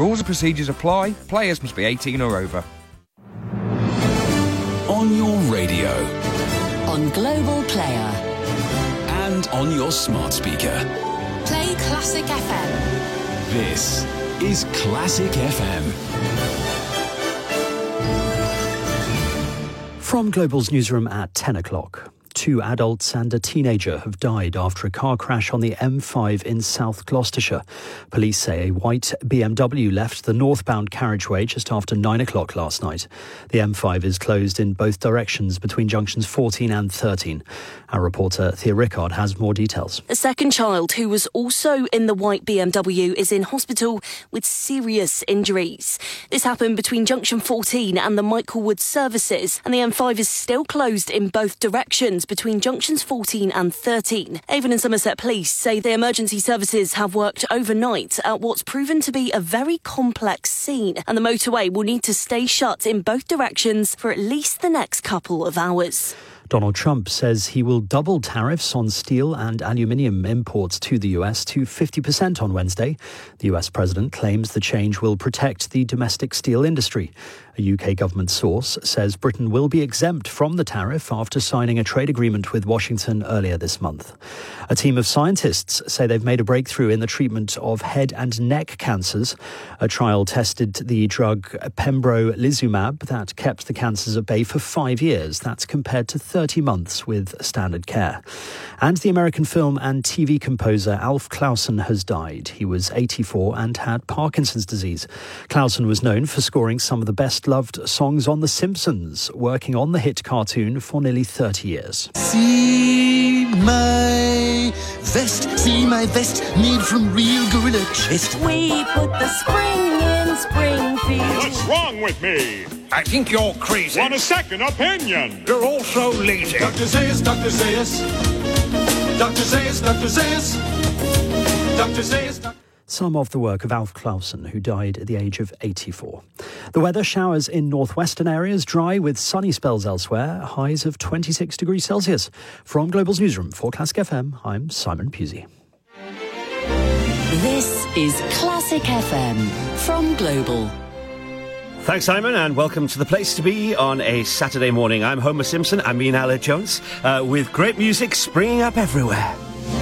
Rules and procedures apply. Players must be 18 or over. On your radio. On Global Player. And on your smart speaker. Play Classic FM. This is Classic FM. From Global's newsroom at 10 o'clock. 2 adults and a teenager have died after a car crash on the M5 in South Gloucestershire. Police say a white BMW left the northbound carriageway just after 9 o'clock last night. The M5 is closed in both directions between junctions 14 and 13. Our reporter Thea Rickard has more details. A second child who was also in the white BMW is in hospital with serious injuries. This happened between junction 14 and the Michaelwood services, and the M5 is still closed in both directions between junctions 14 and 13. Avon and Somerset Police say the emergency services have worked overnight at what's proven to be a very complex scene, and the motorway will need to stay shut in both directions for at least the next couple of hours. Donald Trump says he will double tariffs on steel and aluminium imports to the US to 50% on Wednesday. The US president claims the change will protect the domestic steel industry. A UK government source says Britain will be exempt from the tariff after signing a trade agreement with Washington earlier this month. A team of scientists say they've made a breakthrough in the treatment of head and neck cancers. A trial tested the drug pembrolizumab that kept the cancers at bay for 5 years. That's compared to 30 months with standard care. And the American film and TV composer Alf Clausen has died. He was 84 and had Parkinson's disease. Clausen was known for scoring some of the best-loved songs on The Simpsons, working on the hit cartoon for nearly 30 years. See my vest, made from real gorilla chest. We put the spring in Springfield. What's wrong with me? I think you're crazy. Want a second opinion? You're also lazy. Dr. Zayas, Dr. Zayas. Dr. Zayas, Dr. Zayas. Dr. Zayas, Dr. Some of the work of Alf Clausen, who died at the age of 84. The weather, showers in northwestern areas, dry with sunny spells elsewhere, highs of 26 degrees Celsius. From Global's newsroom for Classic FM, I'm Simon Pusey. This is Classic FM from Global. Thanks, Simon, and welcome to the place to be on a Saturday morning. I'm Homer Simpson. I'm Ian Aled Jones, with great music springing up everywhere.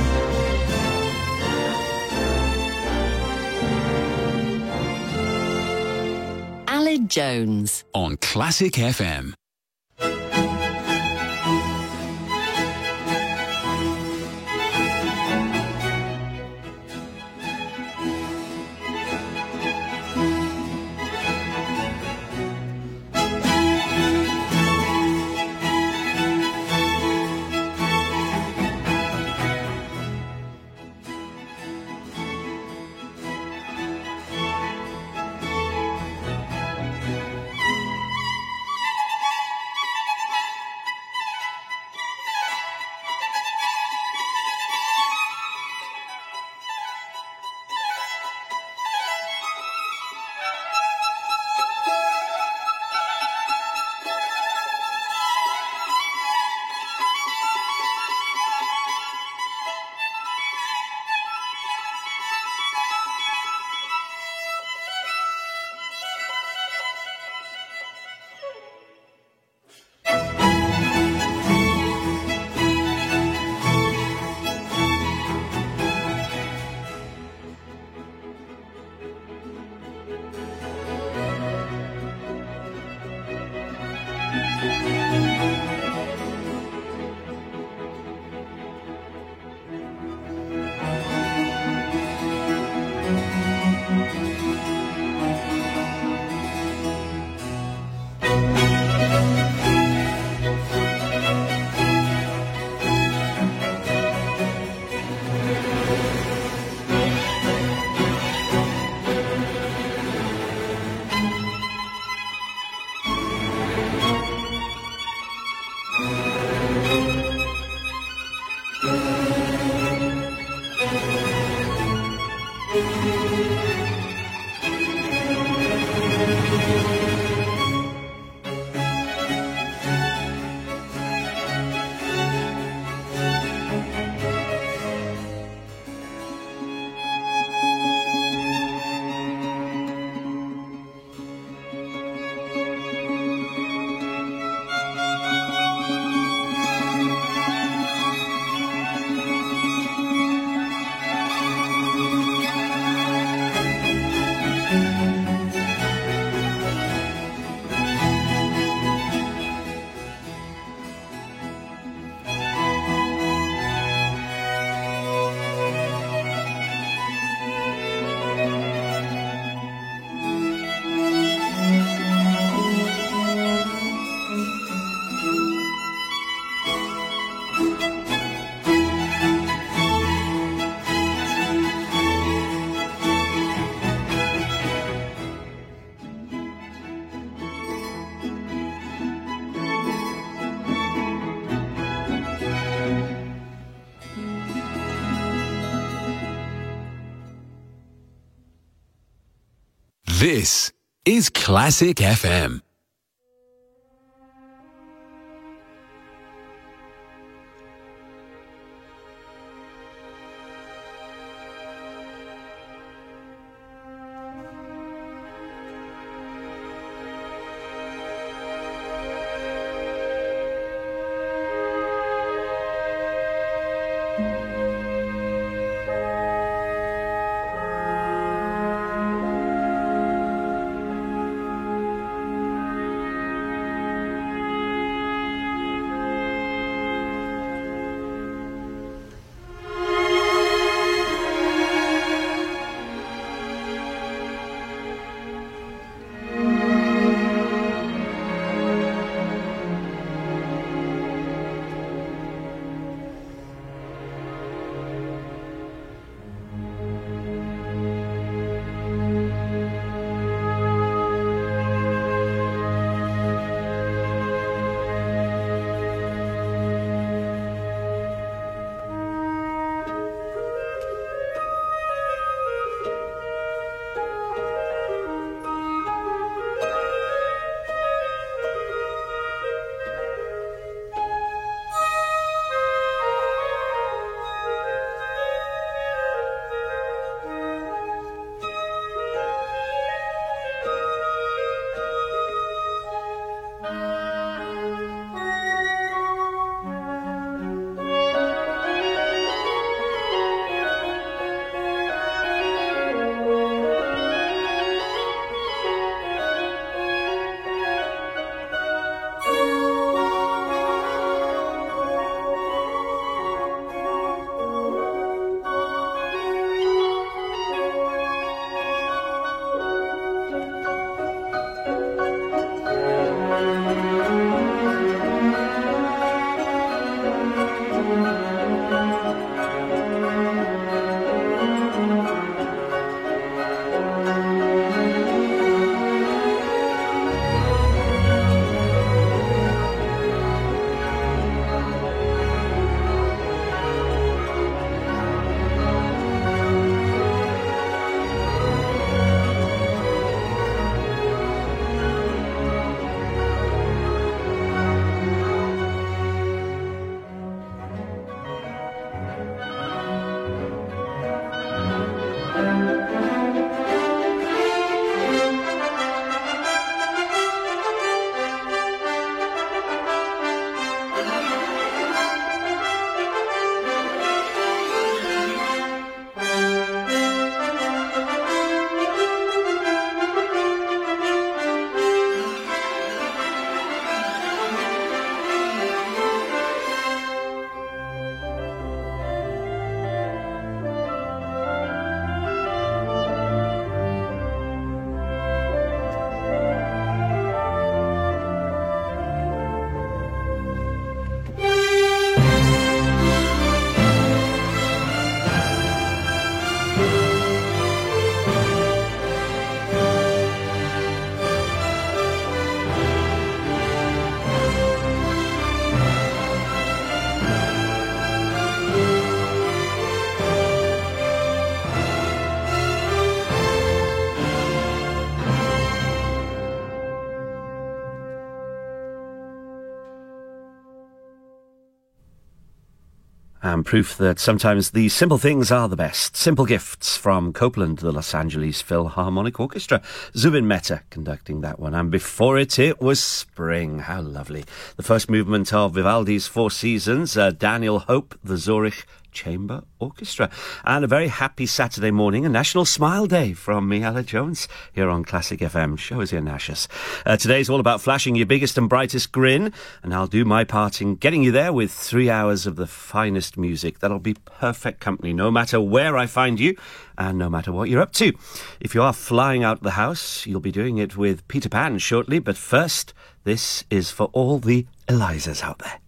Aled Jones on Classic FM. This is Classic FM. And proof that sometimes the simple things are the best. Simple Gifts from Copeland, the Los Angeles Philharmonic Orchestra. Zubin Mehta conducting that one. And before it was Spring. How lovely. The first movement of Vivaldi's Four Seasons, Daniel Hope, the Zurich Chamber Orchestra. And a very happy Saturday morning, a National Smile Day from me, Ella Jones, here on Classic FM. Show us your Nashus. Today's all about flashing your biggest and brightest grin, and I'll do my part in getting you there with 3 hours of the finest music. That'll be perfect company, no matter where I find you, and no matter what you're up to. If you are flying out the house, you'll be doing it with Peter Pan shortly, but first, this is for all the Elizas out there.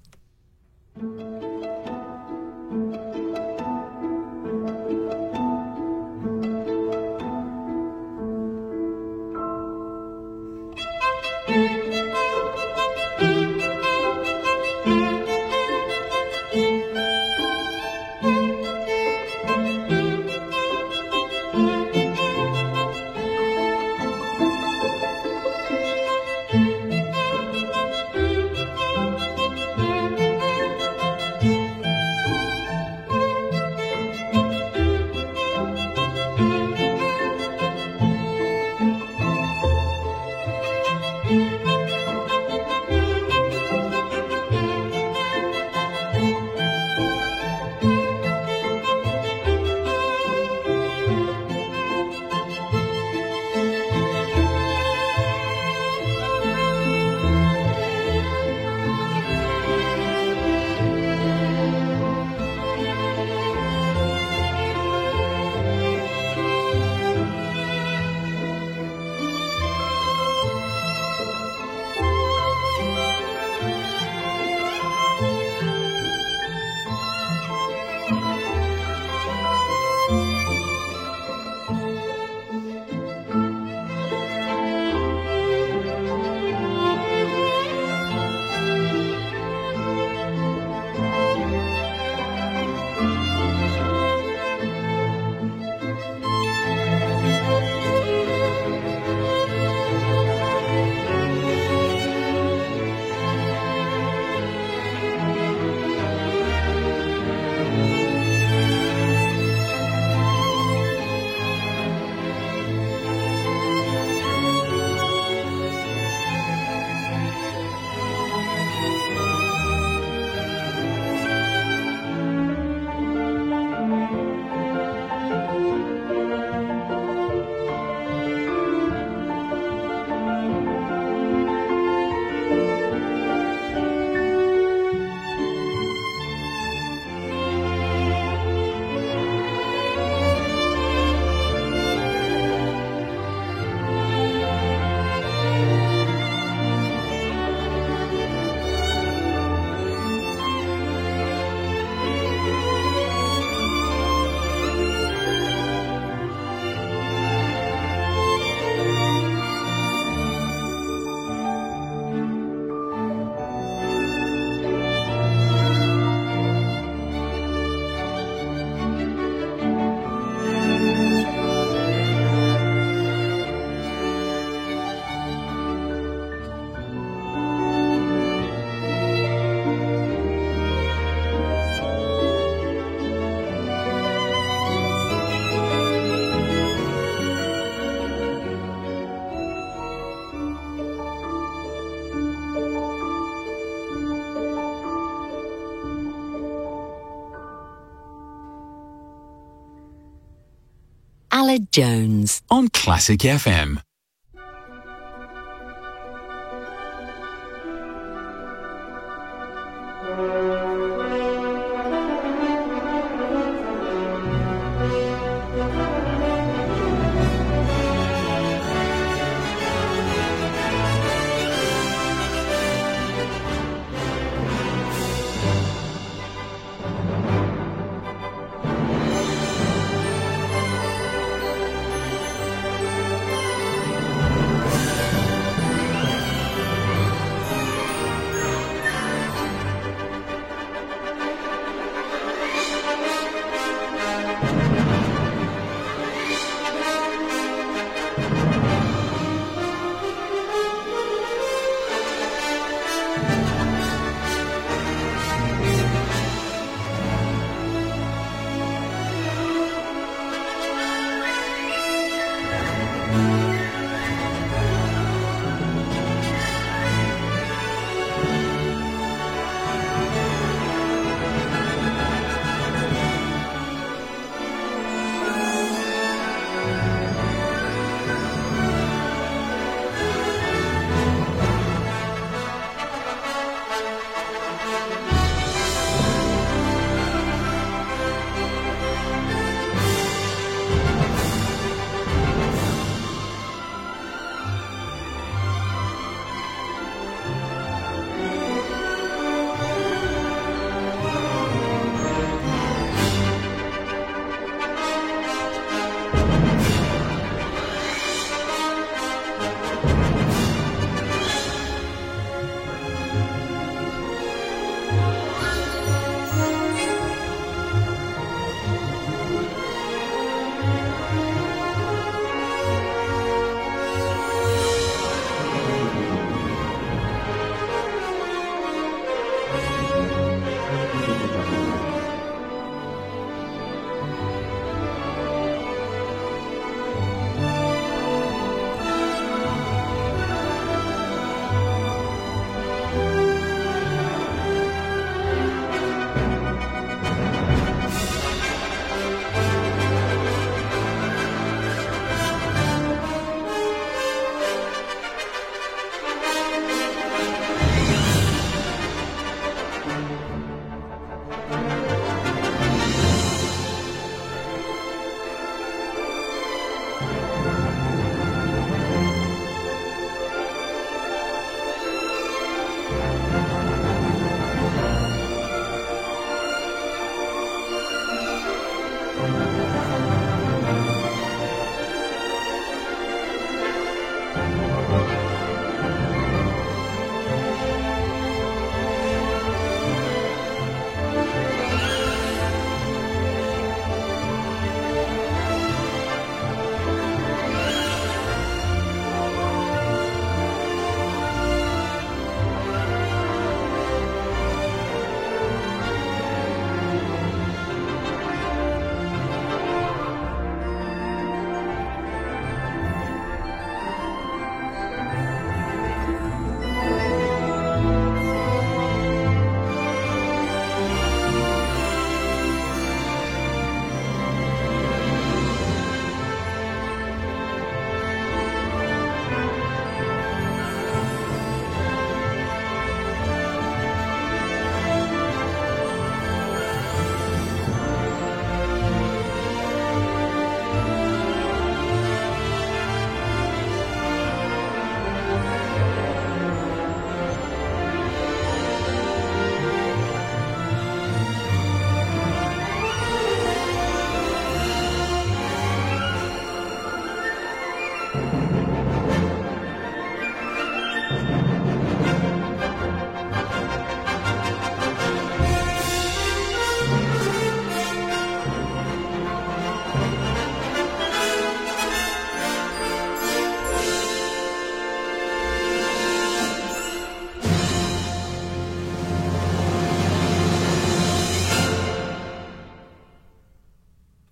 Aled Jones on Classic FM.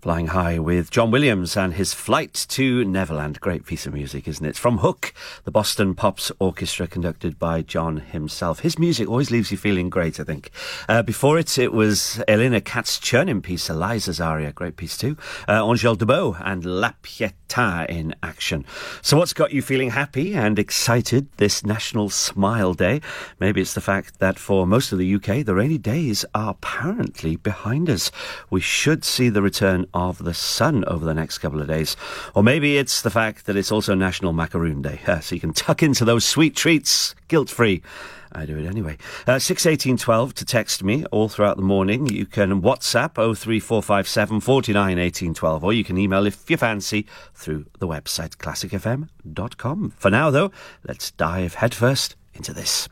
Flying High with John Williams and his Flight to Neverland. Great piece of music, isn't it? From Hook, the Boston Pops Orchestra, conducted by John himself. His music always leaves you feeling great, I think. Before it was Elena Katz-Chernin piece, Eliza's aria. Great piece too. Angèle Debow and La Pietà in action. So what's got you feeling happy and excited this National Smile Day? Maybe it's the fact that for most of the UK, the rainy days are apparently behind us. We should see the return of the sun over the next couple of days. Or maybe it's the fact that it's also National Macaroon Day, so you can tuck into those sweet treats guilt-free. I do it anyway. 61812 to text me all throughout the morning. You can WhatsApp 03457 49 1812, or you can email if you fancy through the website classicfm.com. For now, though, let's dive headfirst into this.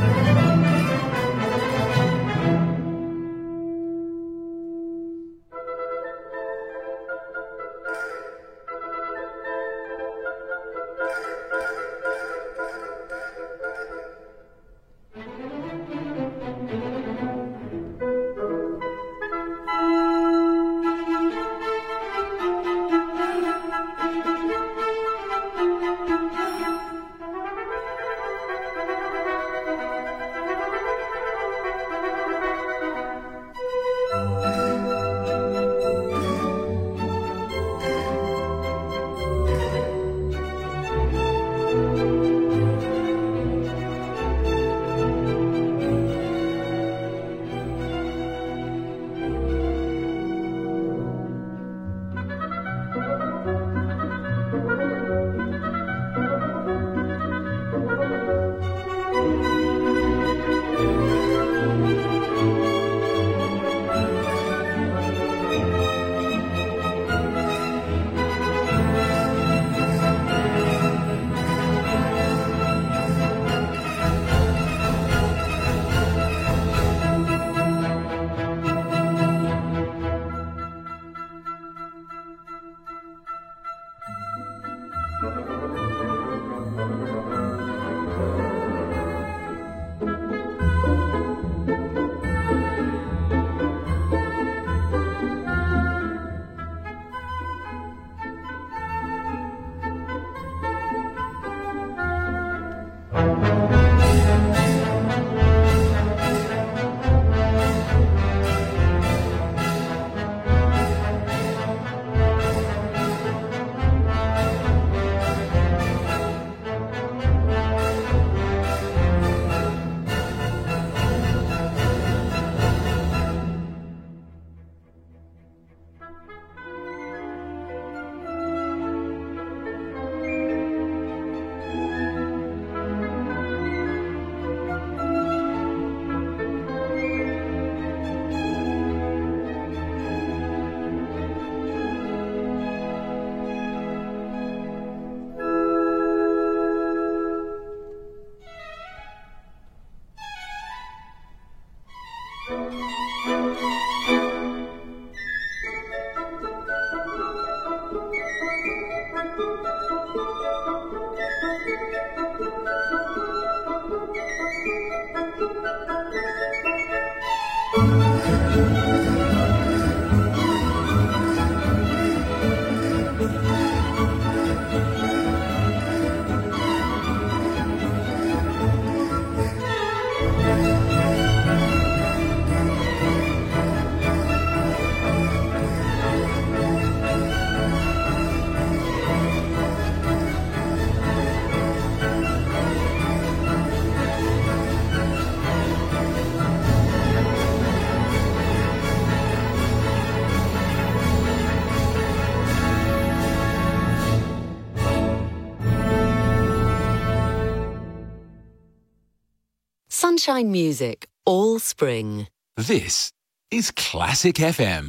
Sunshine music all spring. This is Classic FM.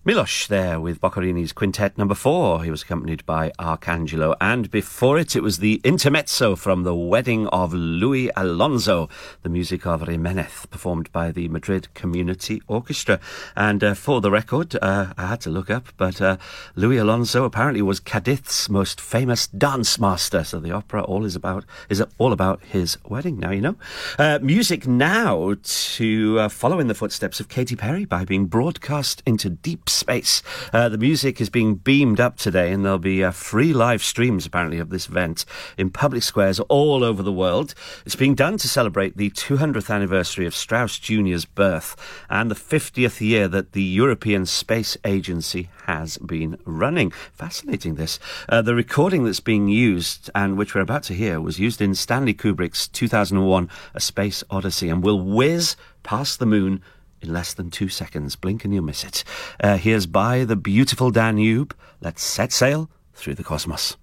Milosz there with Boccherini's Quintet number 4. He was accompanied by Arcangelo, and before it was the intermezzo from The Wedding of Louis Alonso, the music of Jimenez, performed by the Madrid Community Orchestra. And for the record, I had to look up, but Louis Alonso apparently was Cadiz's most famous dance master, so the opera is all about his wedding, now you know. Music now to follow in the footsteps of Katy Perry by being broadcast into deep space. The music is being beamed up today, and there'll be free live streams apparently of this event in public squares all over the world. It's being done to celebrate the 200th anniversary of Strauss Jr.'s birth and the 50th year that the European Space Agency has been running. Fascinating, this. The recording that's being used, and which we're about to hear, was used in Stanley Kubrick's 2001 A Space Odyssey, and will whiz past the moon in less than 2 seconds. Blink and you'll miss it. Here's By the Beautiful Danube. Let's set sail through the cosmos.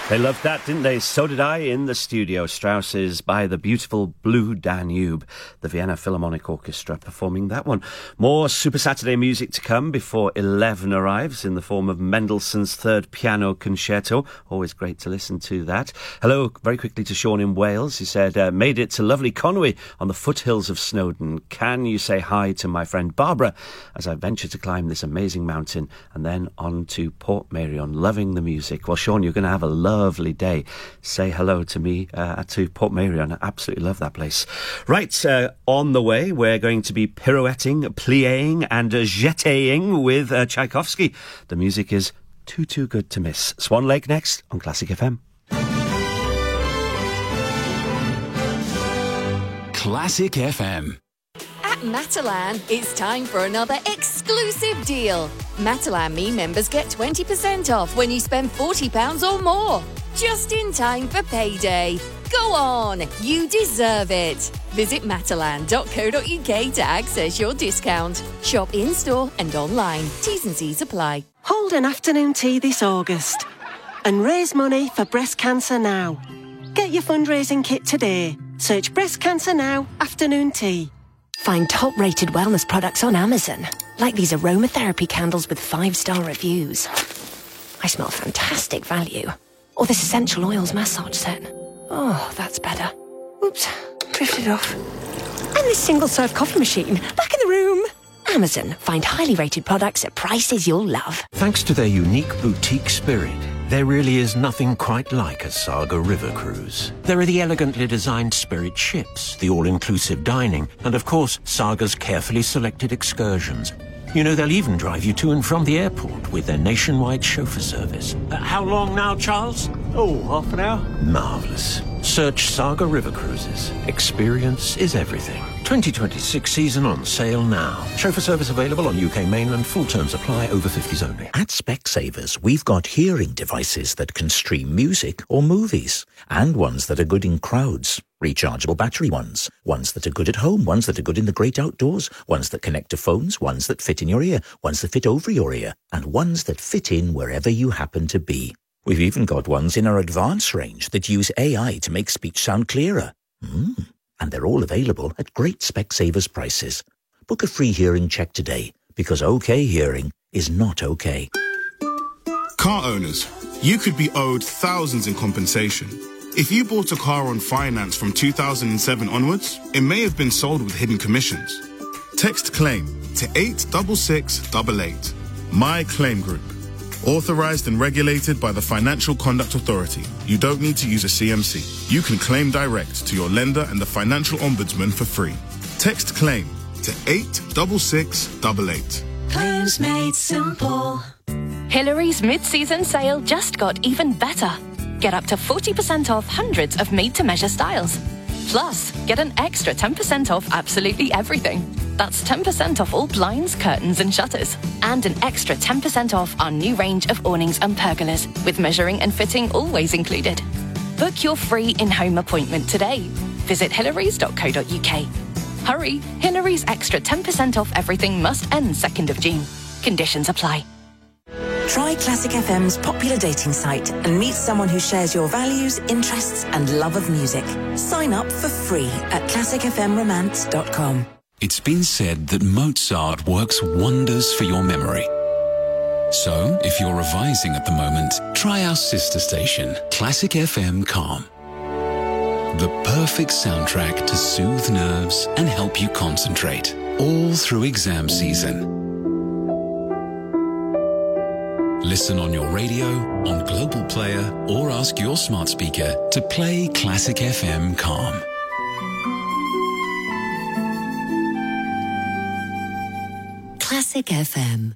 They loved that, didn't they? So did I in the studio. Strauss's By the Beautiful Blue Danube. The Vienna Philharmonic Orchestra performing that one. More Super Saturday music to come before 11 arrives in the form of Mendelssohn's Third Piano Concerto. Always great to listen to that. Hello, very quickly to Sean in Wales. He said, made it to lovely Conwy on the foothills of Snowdon. Can you say hi to my friend Barbara as I venture to climb this amazing mountain and then on to Portmeirion, loving the music. Well, Sean, you're going to have a lovely day. Say hello to me to Portmeirion. I absolutely love that place. Right, on the way, we're going to be pirouetting, plieing and jetéing with Tchaikovsky. The music is too good to miss. Swan Lake next on Classic FM. Classic FM. At Matalan, it's time for another exclusive deal. Matalan Me members get 20% off when you spend £40 or more. Just in time for payday. Go on, you deserve it. Visit matalan.co.uk to access your discount. Shop in-store and online. T's and C's apply. Hold an afternoon tea this August and raise money for breast cancer now. Get your fundraising kit today. Search Breast Cancer Now afternoon tea. Find top-rated wellness products on Amazon, like these aromatherapy candles with 5-star reviews. I smell fantastic value. Or this essential oils massage set. Oh, that's better. Oops, drifted off. And this single-serve coffee machine, back in the room. Amazon, find highly rated products at prices you'll love. Thanks to their unique boutique spirit, there really is nothing quite like a Saga River cruise. There are the elegantly designed Spirit ships, the all-inclusive dining, and of course, Saga's carefully selected excursions. You know, they'll even drive you to and from the airport with their nationwide chauffeur service. How long now, Charles? Oh, half an hour. Marvellous. Search Saga River Cruises. Experience is everything. 2026 season on sale now. Chauffeur service available on UK mainland. Full terms apply. Over 50s only. At Specsavers, we've got hearing devices that can stream music or movies, and ones that are good in crowds. Rechargeable battery ones that are good at home, ones that are good in the great outdoors, ones that connect to phones, ones that fit in your ear, ones that fit over your ear, and ones that fit in wherever you happen to be. We've even got ones in our advanced range that use AI to make speech sound clearer. And they're all available at great Specsavers prices. Book a free hearing check today, because OK hearing is not OK. Car owners, you could be owed thousands in compensation. If you bought a car on finance from 2007 onwards, it may have been sold with hidden commissions. Text claim to 86688. My Claim Group. Authorized and regulated by the Financial Conduct Authority. You don't need to use a CMC. You can claim direct to your lender and the Financial Ombudsman for free. Text claim to 86688. Claims made simple. Hillary's mid-season sale just got even better. Get up to 40% off hundreds of made-to-measure styles. Plus, get an extra 10% off absolutely everything. That's 10% off all blinds, curtains and shutters. And an extra 10% off our new range of awnings and pergolas, with measuring and fitting always included. Book your free in-home appointment today. Visit hillarys.co.uk. Hurry, Hillary's extra 10% off everything must end 2nd of June. Conditions apply. Try Classic FM's popular dating site and meet someone who shares your values, interests and love of music. Sign up for free at classicfmromance.com. It's been said that Mozart works wonders for your memory. So, if you're revising at the moment, try our sister station, Classic FM Calm. The perfect soundtrack to soothe nerves and help you concentrate, all through exam season. Listen on your radio, on Global Player, or ask your smart speaker to play Classic FM Calm. Classic FM.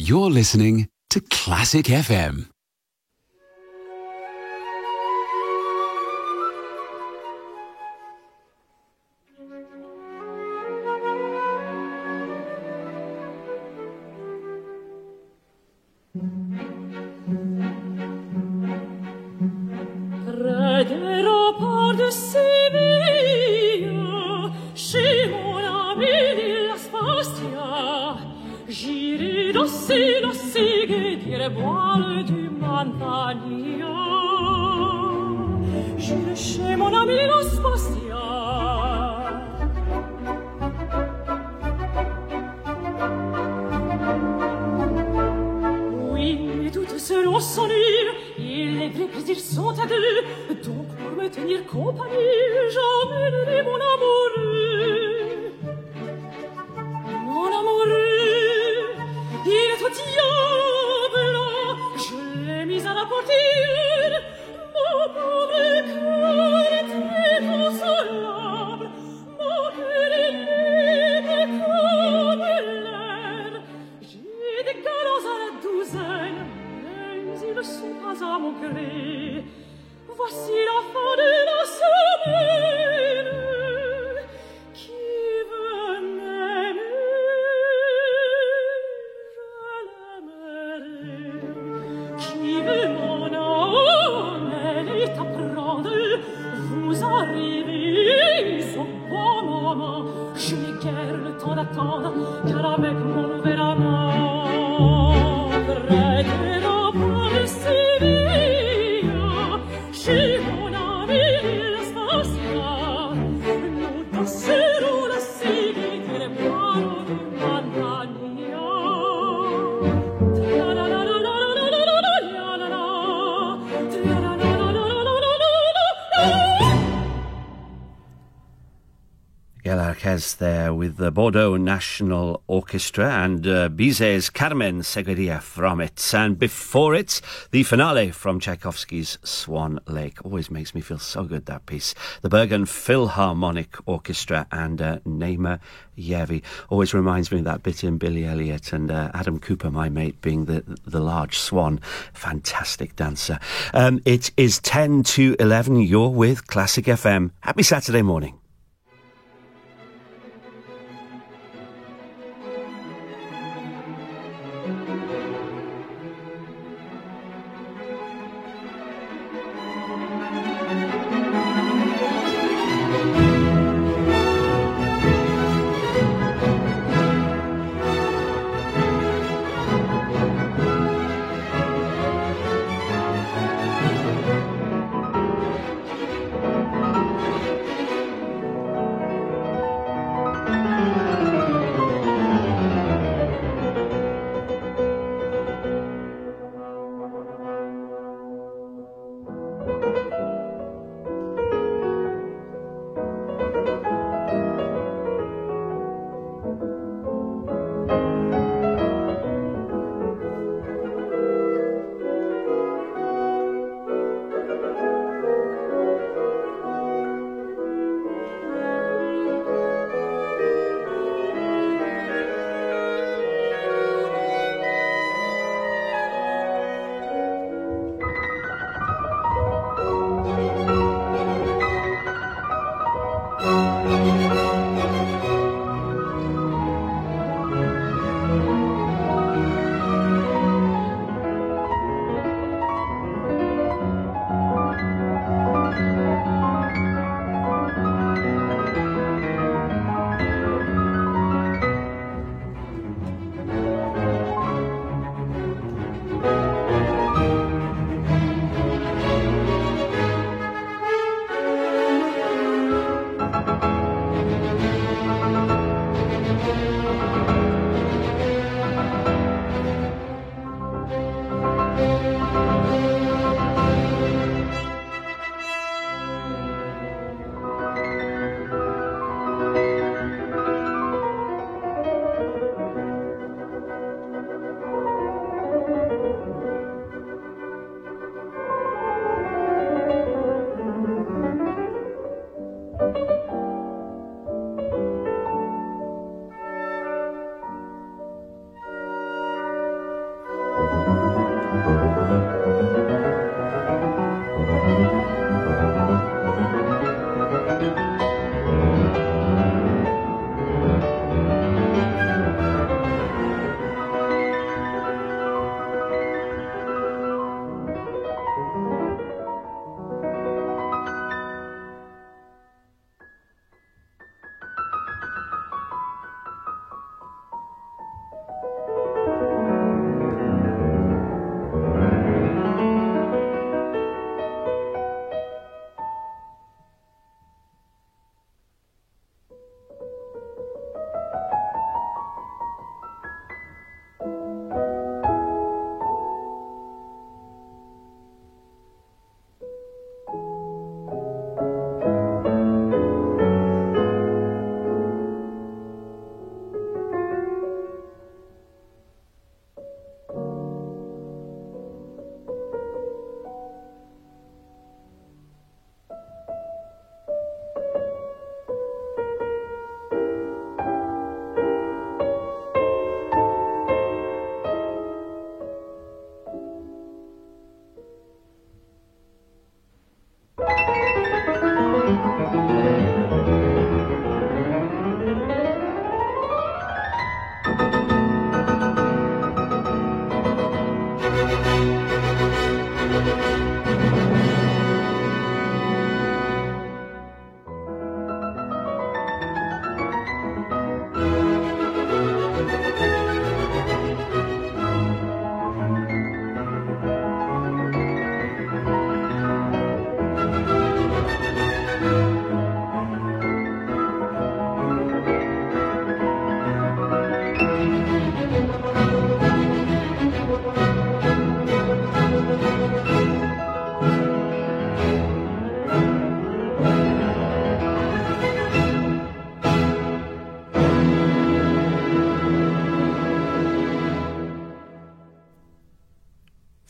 You're listening to Classic FM. Près des remparts de Séville, chez mon ami di Las Bastia, j'irai danser la sigue, dire boire du Manzanilla. J'irai chez mon ami di Las Bastia. Oui, mais toutes selon son île, et les vrais plaisirs sont à deux. Donc pour me tenir compagnie, j'emmènerai mon amoureux. Mon amoureux, il est au diable, je l'ai mis à la portille. Mon pauvre cœur est inconsolable, mon cœur est libre comme l'air. J'ai des galants à la douzaine, mais ils ne sont pas à mon gré. Voici la fin de la semaine. Qui veut m'aimer, je l'aimerai. Qui veut m'en emmener t'apprendre, vous arrivez au bon moment. Je n'ai guère le temps d'attendre, car avec mon nouvel amant, près des remparts de Séville, chez mon ami Las Bastia, nous danserons la sigue et boirons du Manzanilla. Miguel Arquez there with the Bordeaux National Orchestra and Bizet's Carmen Seguridad from it. And before it, the finale from Tchaikovsky's Swan Lake. Always makes me feel so good, that piece. The Bergen Philharmonic Orchestra and Naima Yevi. Always reminds me of that bit in Billy Elliot and Adam Cooper, my mate, being the large swan. Fantastic dancer. It is 10 to 11. You're with Classic FM. Happy Saturday morning.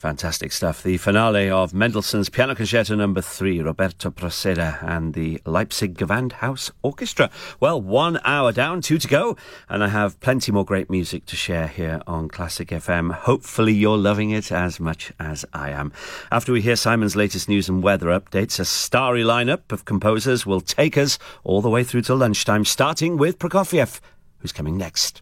Fantastic stuff. The finale of Mendelssohn's Piano Concerto No. 3, Roberto Proceda and the Leipzig Gewandhaus Orchestra. Well, 1 hour down, 2 to go, and I have plenty more great music to share here on Classic FM. Hopefully you're loving it as much as I am. After we hear Simon's latest news and weather updates, a starry lineup of composers will take us all the way through to lunchtime, starting with Prokofiev, who's coming next.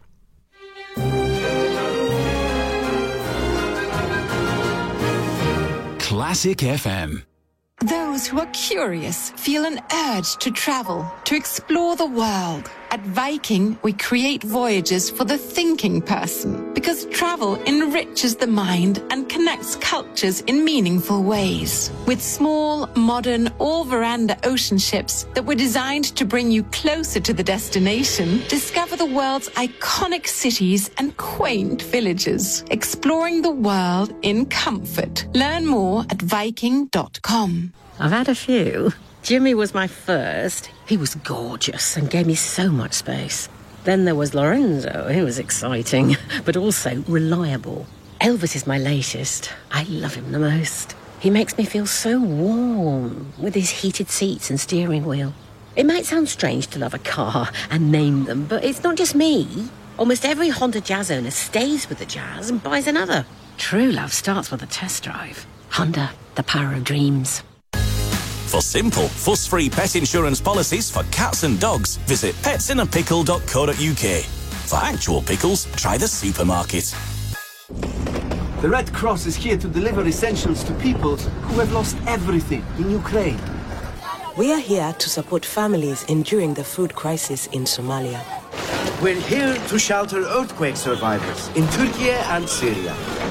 Classic FM. Those who are curious feel an urge to travel, to explore the world. At Viking, we create voyages for the thinking person because travel enriches the mind and connects cultures in meaningful ways. With small, modern, all-veranda ocean ships that were designed to bring you closer to the destination, discover the world's iconic cities and quaint villages, exploring the world in comfort. Learn more at Viking.com. I've had a few. Jimmy was my first. He was gorgeous and gave me so much space. Then there was Lorenzo. He was exciting, but also reliable. Elvis is my latest. I love him the most. He makes me feel so warm with his heated seats and steering wheel. It might sound strange to love a car and name them, but it's not just me. Almost every Honda Jazz owner stays with the Jazz and buys another. True love starts with a test drive. Honda, the power of dreams. For simple, fuss-free pet insurance policies for cats and dogs, visit petsinnapickle.co.uk. For actual pickles, try the supermarket. The Red Cross is here to deliver essentials to people who have lost everything in Ukraine. We are here to support families enduring the food crisis in Somalia. We're here to shelter earthquake survivors in Turkey and Syria.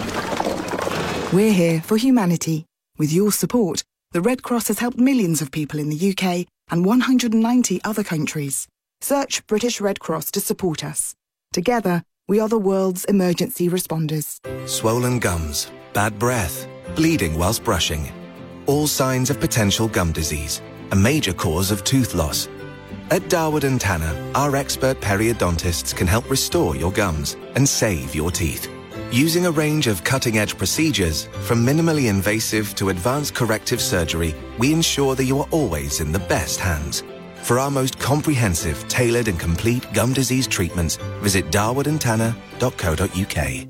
We're here for humanity. With your support, the Red Cross has helped millions of people in the UK and 190 other countries. Search British Red Cross to support us. Together, we are the world's emergency responders. Swollen gums, bad breath, bleeding whilst brushing. All signs of potential gum disease, a major cause of tooth loss. At Darwood & Tanner, our expert periodontists can help restore your gums and save your teeth. Using a range of cutting-edge procedures, from minimally invasive to advanced corrective surgery, we ensure that you are always in the best hands. For our most comprehensive, tailored and complete gum disease treatments, visit darwoodandtanner.co.uk.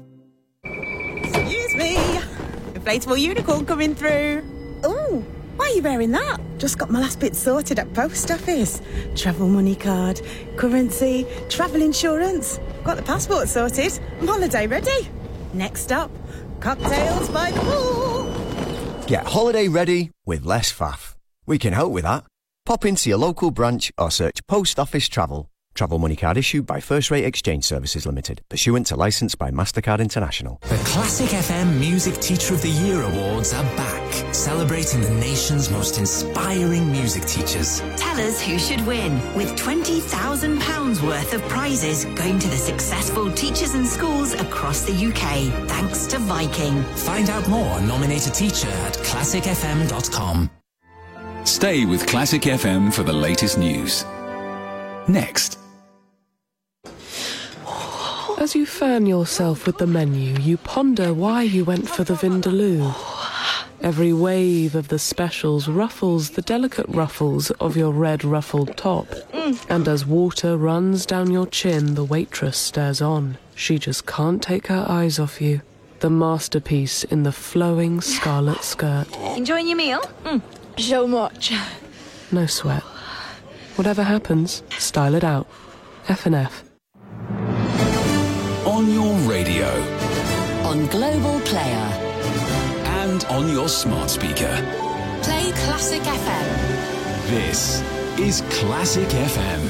Excuse me! Inflatable unicorn coming through. Ooh, why are you wearing that? Just got my last bit sorted at post office. Travel money card, currency, travel insurance. Got the passport sorted. I'm holiday ready. Next up, cocktails by the pool. Get holiday ready with less faff. We can help with that. Pop into your local branch or search Post Office Travel. Travel money card issued by First Rate Exchange Services Limited, pursuant to licence by MasterCard International. The Classic FM Music Teacher of the Year Awards are back, celebrating the nation's most inspiring music teachers. Tell us who should win, with £20,000 worth of prizes going to the successful teachers and schools across the UK, thanks to Viking. Find out more and nominate a teacher at classicfm.com. Stay with Classic FM for the latest news. Next. As you fan yourself with the menu, you ponder why you went for the Vindaloo. Every wave of the specials ruffles the delicate ruffles of your red ruffled top. And as water runs down your chin, the waitress stares on. She just can't take her eyes off you. The masterpiece in the flowing scarlet skirt. Enjoying your meal? So much. No sweat. Whatever happens, style it out. F&F. On your radio. On Global Player. And on your smart speaker. Play Classic FM. This is Classic FM.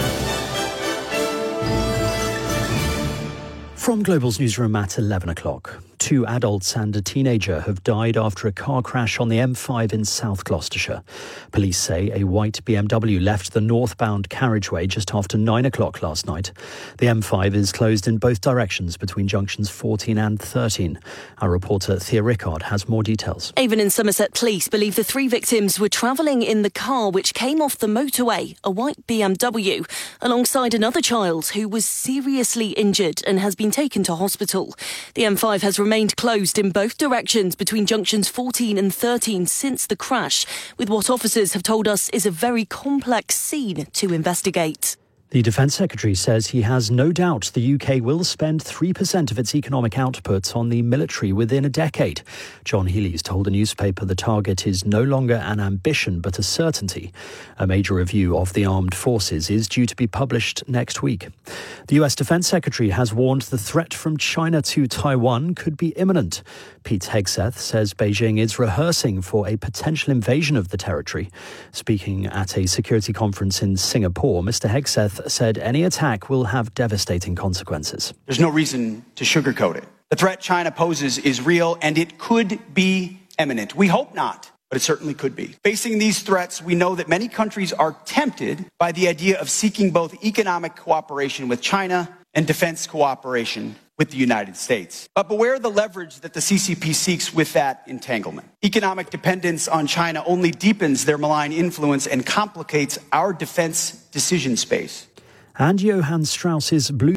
From Global's newsroom at 11 o'clock. 2 adults and a teenager have died after a car crash on the M5 in South Gloucestershire. Police say a white BMW left the northbound carriageway just after 9 o'clock last night. The M5 is closed in both directions between junctions 14 and 13. Our reporter Thea Rickard has more details. Avon and Somerset Police believe the 3 victims were travelling in the car which came off the motorway, a white BMW, alongside another child who was seriously injured and has been taken to hospital. The M5 has remained remained closed in both directions between junctions 14 and 13 since the crash, with what officers have told us is a very complex scene to investigate. The Defence Secretary says he has no doubt the UK will spend 3% of its economic output on the military within a decade. John Healey's told a newspaper the target is no longer an ambition but a certainty. A major review of the armed forces is due to be published next week. The US Defence Secretary has warned the threat from China to Taiwan could be imminent. Pete Hegseth says Beijing is rehearsing for a potential invasion of the territory. Speaking at a security conference in Singapore, Mr. Hegseth said any attack will have devastating consequences. There's no reason to sugarcoat it. The threat China poses is real and it could be imminent. We hope not, but it certainly could be. Facing these threats, we know that many countries are tempted by the idea of seeking both economic cooperation with China and defense cooperation with the United States. But beware the leverage that the CCP seeks with that entanglement. Economic dependence on China only deepens their malign influence and complicates our defense decision space. And Johann Strauss's Blue